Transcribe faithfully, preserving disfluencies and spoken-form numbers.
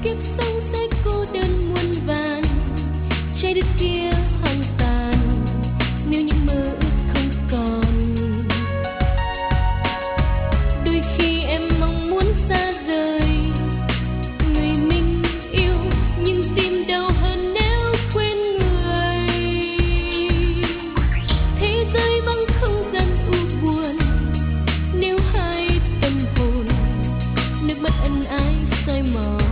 kiếp sống sẽ cô đơn muôn vàn, trái đất kia hoang tàn nếu những mơ ước không còn. Đôi khi em mong muốn xa rời người mình yêu, nhưng tim đau hơn nếu quên người. Thế giới vắng không gian u buồn nếu hai tâm hồn nước mắt ân ái soi mòn.